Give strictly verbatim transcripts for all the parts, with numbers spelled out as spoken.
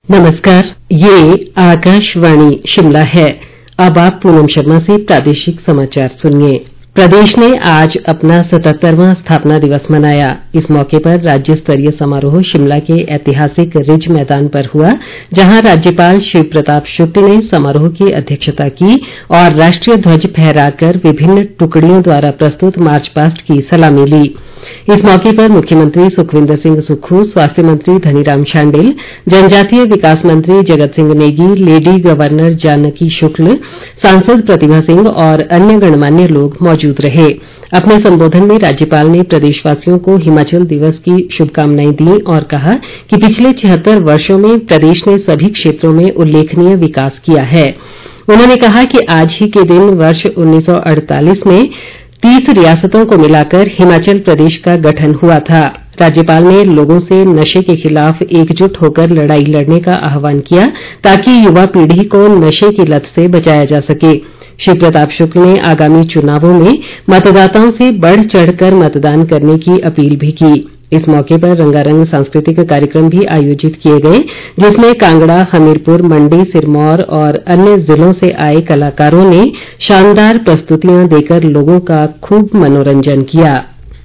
नमस्कार, ये आकाशवाणी शिमला है। अब आप पूनम शर्मा से प्रादेशिक समाचार सुनिए। प्रदेश ने आज अपना सतहत्तरवां स्थापना दिवस मनाया। इस मौके पर राज्य स्तरीय समारोह शिमला के ऐतिहासिक रिज मैदान पर हुआ, जहां राज्यपाल शिव प्रताप शुक्ल ने समारोह की अध्यक्षता की और राष्ट्रीय ध्वज फहराकर विभिन्न टुकड़ियों द्वारा प्रस्तुत मार्च पास्ट की सलामी ली। इस मौके पर मुख्यमंत्री सुखविंदर सिंह सुक्खू, स्वास्थ्य मंत्री धनीराम शांडिल, जनजातीय विकास मंत्री जगत सिंह नेगी, लेडी गवर्नर जानकी शुक्ल, सांसद प्रतिभा सिंह और अन्य गणमान्य लोग मौजूद रहे। अपने संबोधन में राज्यपाल ने प्रदेशवासियों को हिमाचल दिवस की शुभकामनाएं दी और कहा कि पिछले छिहत्तर वर्षों में प्रदेश ने सभी क्षेत्रों में उल्लेखनीय विकास किया है। उन्होंने कहा कि आज ही के दिन वर्ष उन्नीस सौ अड़तालीस में तीस रियासतों को मिलाकर हिमाचल प्रदेश का गठन हुआ था। राज्यपाल ने लोगों से नशे के खिलाफ एकजुट होकर लड़ाई लड़ने का आह्वान किया, ताकि युवा पीढ़ी को नशे की लत से बचाया जा सके। शिव प्रताप शुक्ल ने आगामी चुनावों में मतदाताओं से बढ़ चढ़कर मतदान करने की अपील भी की। इस मौके पर रंगारंग सांस्कृतिक कार्यक्रम भी आयोजित किए गए, जिसमें कांगड़ा, हमीरपुर, मंडी, सिरमौर और अन्य जिलों से आए कलाकारों ने शानदार प्रस्तुतियां देकर लोगों का खूब मनोरंजन किया।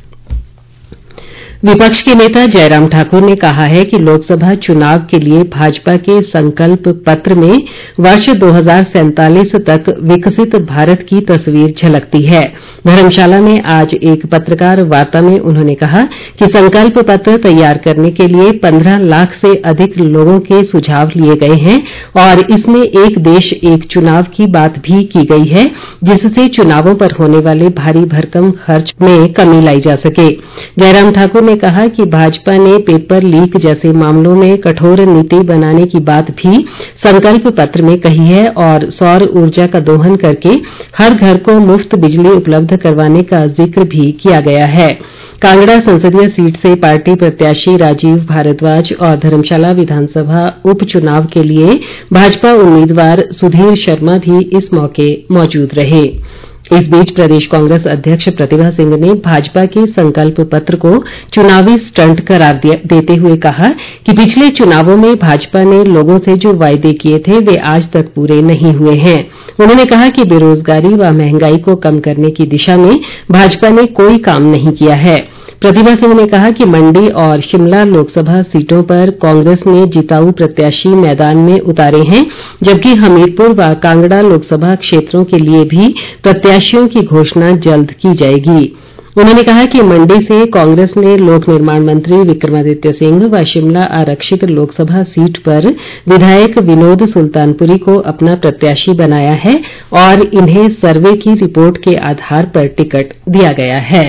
विपक्ष के नेता जयराम ठाकुर ने कहा है कि लोकसभा चुनाव के लिए भाजपा के संकल्प पत्र में वर्ष दो हज़ार सैंतालीस तक विकसित भारत की तस्वीर झलकती है। धर्मशाला में आज एक पत्रकार वार्ता में उन्होंने कहा कि संकल्प पत्र तैयार करने के लिए पंद्रह लाख से अधिक लोगों के सुझाव लिए गए हैं और इसमें एक देश एक चुनाव की बात भी की गई है, जिससे चुनावों पर होने वाले भारी भरकम खर्च में कमी लाई जा सके। जयराम ठाकुर ने कहा कि भाजपा ने पेपर लीक जैसे मामलों में कठोर नीति बनाने की बात भी संकल्प पत्र में कही है और सौर ऊर्जा का दोहन करके हर घर को मुफ्त बिजली उपलब्ध करवाने का जिक्र भी किया गया है। कांगड़ा संसदीय सीट से पार्टी प्रत्याशी राजीव भारद्वाज और धर्मशाला विधानसभा उपचुनाव के लिए भाजपा उम्मीदवार सुधीर शर्मा भी इस मौके मौजूद रहे। इस बीच प्रदेश कांग्रेस अध्यक्ष प्रतिभा सिंह ने भाजपा के संकल्प पत्र को चुनावी स्टंट करार देते हुए कहा कि पिछले चुनावों में भाजपा ने लोगों से जो वायदे किए थे वे आज तक पूरे नहीं हुए हैं। उन्होंने कहा कि बेरोजगारी व महंगाई को कम करने की दिशा में भाजपा ने कोई काम नहीं किया है। प्रतिभा सिंह ने कहा कि मंडी और शिमला लोकसभा सीटों पर कांग्रेस ने जिताऊ प्रत्याशी मैदान में उतारे हैं, जबकि हमीरपुर व कांगड़ा लोकसभा क्षेत्रों के लिए भी प्रत्याशियों की घोषणा जल्द की जाएगी। उन्होंने कहा कि मंडी से कांग्रेस ने लोक निर्माण मंत्री विक्रमादित्य सिंह व शिमला आरक्षित लोकसभा सीट पर विधायक विनोद सुल्तानपुरी को अपना प्रत्याशी बनाया है और इन्हें सर्वे की रिपोर्ट के आधार पर टिकट दिया गया है।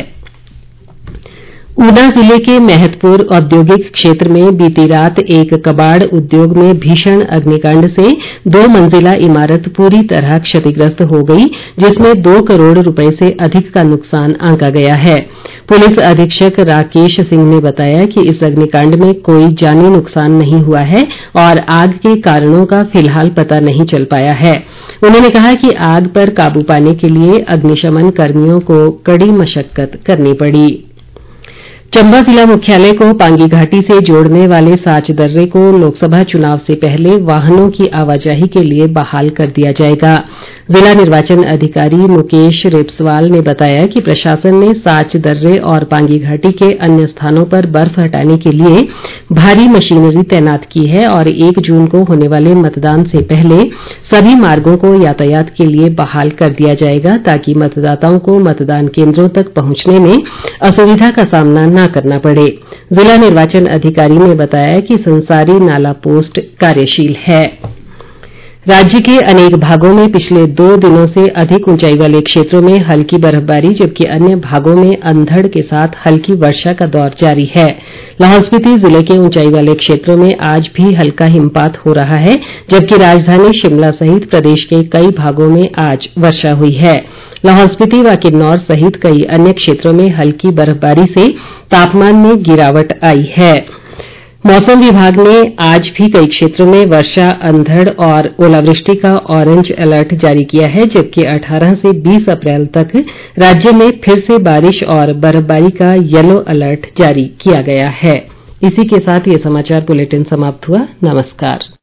ऊना जिले के महतपुर औद्योगिक क्षेत्र में बीती रात एक कबाड़ उद्योग में भीषण अग्निकांड से दो मंजिला इमारत पूरी तरह क्षतिग्रस्त हो गई, जिसमें दो करोड़ रुपए से अधिक का नुकसान आंका गया है। पुलिस अधीक्षक राकेश सिंह ने बताया कि इस अग्निकांड में कोई जानी नुकसान नहीं हुआ है और आग के कारणों का फिलहाल पता नहीं चल पाया है। उन्होंने कहा कि आग पर काबू पाने के लिए अग्निशमन कर्मियों को कड़ी मशक्कत करनी पड़ी। चंबा जिला मुख्यालय को पांगी घाटी से जोड़ने वाले साच दर्रे को लोकसभा चुनाव से पहले वाहनों की आवाजाही के लिए बहाल कर दिया जाएगा। जिला निर्वाचन अधिकारी मुकेश रेपसवाल ने बताया कि प्रशासन ने साच दर्रे और पांगी घाटी के अन्य स्थानों पर बर्फ हटाने के लिए भारी मशीनरी तैनात की है और एक जून को होने वाले मतदान से पहले सभी मार्गों को यातायात के लिए बहाल कर दिया जाएगा, ताकि मतदाताओं को मतदान केन्द्रों तक पहुंचने में असुविधा का सामना न करना पड़े। जिला निर्वाचन अधिकारी ने बताया कि संसारी नाला पोस्ट कार्यशील है। राज्य के अनेक भागों में पिछले दो दिनों से अधिक ऊंचाई वाले क्षेत्रों में हल्की बर्फबारी, जबकि अन्य भागों में अंधड़ के साथ हल्की वर्षा का दौर जारी है। लाहौल स्पीति जिले के ऊंचाई वाले क्षेत्रों में आज भी हल्का हिमपात हो रहा है, जबकि राजधानी शिमला सहित प्रदेश के कई भागों में आज वर्षा हुई है। लाहौल स्पीति व किन्नौर सहित कई अन्य क्षेत्रों में हल्की बर्फबारी से तापमान में गिरावट आई है। मौसम विभाग ने आज भी कई क्षेत्रों में वर्षा, अंधड़ और ओलावृष्टि का ऑरेंज अलर्ट जारी किया है, जबकि अठारह से बीस अप्रैल तक राज्य में फिर से बारिश और बर्फबारी का येलो अलर्ट जारी किया गया है। इसी के साथ ये समाचार बुलेटिन समाप्त हुआ। नमस्कार।